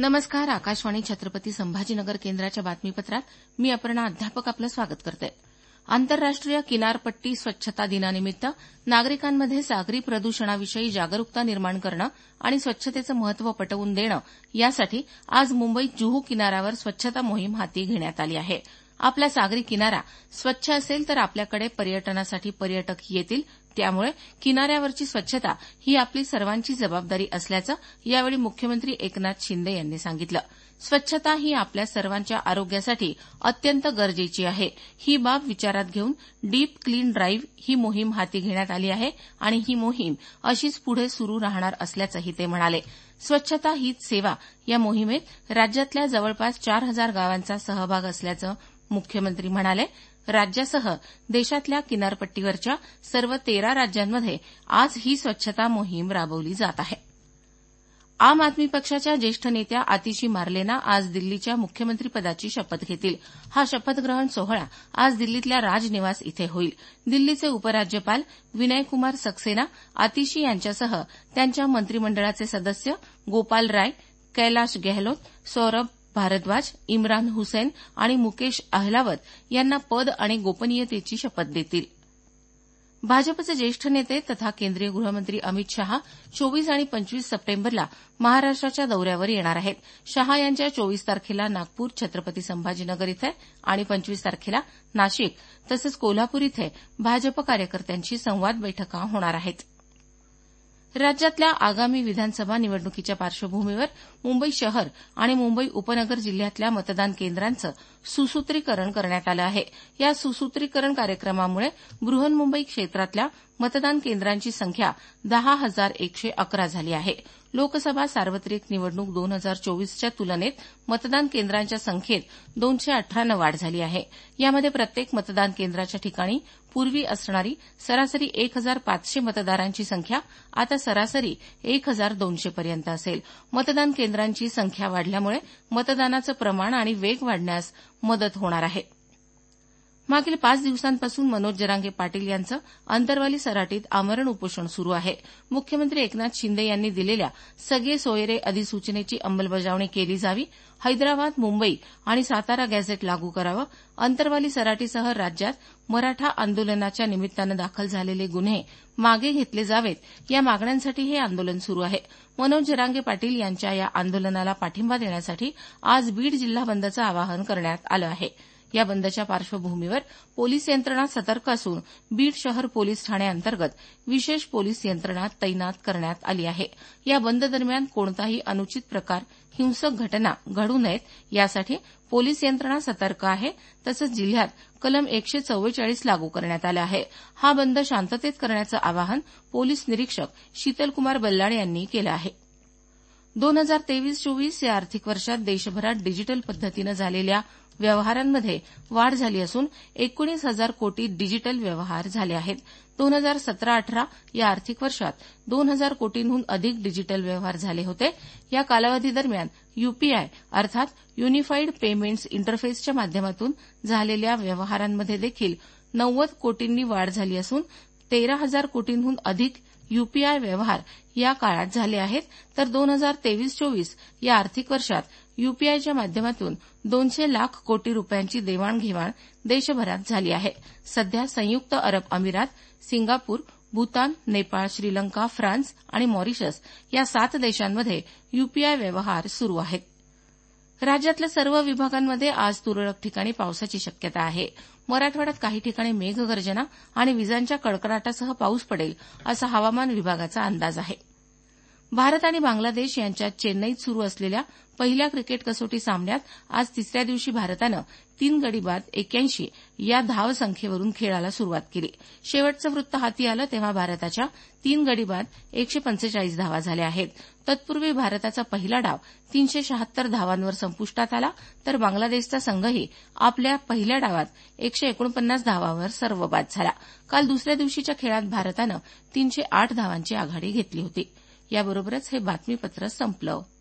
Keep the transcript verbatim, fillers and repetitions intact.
नमस्कार. आकाशवाणी छत्रपती संभाजीनगर केंद्राच्या बातमीपत्रात मी अपर्णा अध्यापक आपलं स्वागत करते. आंतरराष्ट्रीय किनारपट्टी स्वच्छता दिनानिमित्त नागरिकांमध्ये सागरी प्रदूषणाविषयी जागरूकता निर्माण करणं आणि स्वच्छतेचं महत्त्व पटवून देणं यासाठी आज मुंबईत जुहू किनाऱ्यावर स्वच्छता मोहीम हाती घेण्यात आली आहे. आपला सागरी किनारा स्वच्छ असेल तर आपल्याकडे पर्यटनासाठी पर्यटक येतील. त्यामुळे किनाऱ्यावरची स्वच्छता ही आपली सर्वांची जबाबदारी असल्याचं यावेळी मुख्यमंत्री एकनाथ शिंदे यांनी सांगितलं. स्वच्छता ही आपल्या सर्वांच्या आरोग्यासाठी अत्यंत गरजेची आहे. ही बाब विचारात घेऊन डीप क्लीन ड्राईव्ह ही मोहीम हाती घेण्यात आली आहे आणि ही मोहीम अशीच पुढे सुरू राहणार असल्याचंही ते म्हणाले. स्वच्छता हीच सेवा या मोहिमेत राज्यातल्या जवळपास चार हजार गावांचा सहभाग असल्याचं मुख्यमंत्री म्हणाले. राज्यासह देशातल्या किनारपट्टीवरच्या सर्व तेरा राज्यांमध्ये आज ही स्वच्छता मोहीम राबवली जात आहे. आम आदमी पक्षाच्या ज्येष्ठ नेत्या आतिशी मार्लेना आज दिल्लीच्या मुख्यमंत्रीपदाची शपथ घेतील. हा शपथग्रहण सोहळा आज दिल्लीतल्या राजनिवास इथे होईल. दिल्लीचे उपराज्यपाल विनयकुमार सक्सेना आतिशी यांच्यासह त्यांच्या मंत्रिमंडळाचे सदस्य गोपाल राय, कैलाश गेहलोत, सौरभ भारद्वाज, इम्रान हुसैन आणि मुकेश अहलावत यांना पद आणि गोपनीयतेची शपथ देतील. भाजपचे ज्येष्ठ नेते तथा केंद्रीय गृहमंत्री अमित शहा चोवीस आणि पंचवीस सप्टेंबरला महाराष्ट्राच्या दौऱ्यावर येणार आहेत. शहा यांच्या चोवीस तारखेला नागपूर, छत्रपती संभाजीनगर इथे आणि पंचवीस तारखेला नाशिक तसंच कोल्हापूर इथे भाजप कार्यकर्त्यांशी संवाद बैठका होणार आहेत. राज्यातल्या आगामी विधानसभा निवडणुकीच्या पार्श्वभूमीवर मुंबई शहर आणि मुंबई उपनगर जिल्ह्यातल्या मतदान केंद्रांचं सुसूत्रीकरण करण्यात आलं आहे. या सुसूत्रीकरण कार्यक्रमामुळे बृहन्मुंबई क्षेत्रातल्या मतदान केंद्रांची संख्या दहा हजार एकशे अकरा झाली आहे. लोकसभा सार्वत्रिक निवडणूक दोन हजार चोवीसच्या तुलनेत मतदान केंद्रांच्या संख्येत दोनशे अठरानं वाढ झाली आहे. यामध्ये प्रत्येक मतदान केंद्राच्या ठिकाणी पूर्वी असणारी सरासरी एक हजार पाचशे मतदारांची संख्या आता सरासरी एक हजार दोनशे पर्यंत असेल. मतदान केंद्रांची संख्या वाढल्यामुळे मतदानाचं प्रमाण आणि वेग वाढण्यास मदत होणार आहे. मागील पाच दिवसांपासून मनोज जरांगे पाटील यांचं अंतरवाली सराटीत आमरण उपोषण सुरू आहे. मुख्यमंत्री एकनाथ शिंदे यांनी दिलेल्या सगळे सोयरे अधिसूचनेची अंमलबजावणी केली जावी, हैदराबाद, मुंबई आणि सातारा गॅझेट लागू करावं, अंतरवाली सराटीसह राज्यात मराठा आंदोलनाच्या निमित्तानं दाखल झालेले गुन्हे मागे घेतले जावेत, या मागण्यांसाठी हे आंदोलन सुरू आहे. मनोज जरांगे पाटील यांच्या या आंदोलनाला पाठिंबा देण्यासाठी आज बीड जिल्हा बंदचं आवाहन करण्यात आलं आहे. या बंदच्या पार्श्वभूमीवर पोलीस यंत्रणा सतर्क असून बीड शहर पोलीस ठाण्याअंतर्गत विशेष पोलीस यंत्रणा तैनात करण्यात आली आहे. या बंद दरम्यान कोणताही अनुचित प्रकार, हिंसक घटना घडू नयेत यासाठी पोलीस यंत्रणा सतर्क आहे. तसंच जिल्ह्यात कलम एकशे चव्वेचाळीस लागू करण्यात आलं आहे. हा बंद शांततेत करण्याचं आवाहन पोलीस निरीक्षक शीतलकुमार बल्लाळ यांनी केलं आहे. दोन हजार तेवीस चोवीस या आर्थिक वर्षात देशभरात डिजिटल पद्धतीनं झालेल्या व्यवहारांमध्ये वाढ झाली असून एकोणीस हजार कोटी डिजिटल व्यवहार झाले आहेत. दोन हजार सतरा अठरा या आर्थिक वर्षात दोन हजार कोटींहून अधिक डिजिटल व्यवहार झाले होते. या कालावधीदरम्यान यूपीआय अर्थात युनिफाईड पेमेंट्स इंटरफेसच्या माध्यमातून झालेल्या व्यवहारांमध्ये देखील नव्वद कोटींनी वाढ झाली असून तेरा हजार कोटींहून अधिक यूपीआय व्यवहार या काळात झाले आहेत. तर दोन हजार तेवीस चोवीस या आर्थिक वर्षात यूपीआयच्या माध्यमातून दोनशे लाख कोटी रुपयांची देवाणघेवाण देशभरात झाली आहे. सध्या संयुक्त अरब अमिरात, सिंगापूर, भूतान, नेपाळ, श्रीलंका, फ्रान्स आणि मॉरिशस या सात देशांमध्ये यूपीआय व्यवहार सुरू आहेत. राज्यातल्या सर्व विभागांमध्ये आज तुरळक ठिकाणी पावसाची शक्यता आहे. मराठवाड्यात काही ठिकाणी मेघगर्जना आणि विजांच्या कडकडाटासह पाऊस पडेल असा हवामान विभागाचा अंदाज आहे. भारत आणि बांगलादेश यांच्यात चेन्नईत सुरू असलेल्या पहिल्या क्रिकेट कसोटी सामन्यात आज तिसऱ्या दिवशी भारतानं तीन गडी बाद एक्याऐंशी या धावसंख्येवरून खेळाला सुरुवात केली. शेवटचं वृत्त हाती आलं तेव्हा भारताच्या तीन गडी बाद एकशे पंचेचाळीस धावा झाल्या आहेत. तत्पूर्वी भारताचा पहिला डाव तीनशे शहात्तर धावांवर संपुष्टात आला तर बांगलादेशचा संघही आपल्या पहिल्या डावात एकशे एकोणपन्नास धावांवर सर्वबाद झाला. काल दुसऱ्या दिवशीच्या खेळात भारतानं तीनशे आठ धावांची आघाडी घेतली होती. याबरोबरच हे बातमीपत्र संपलं.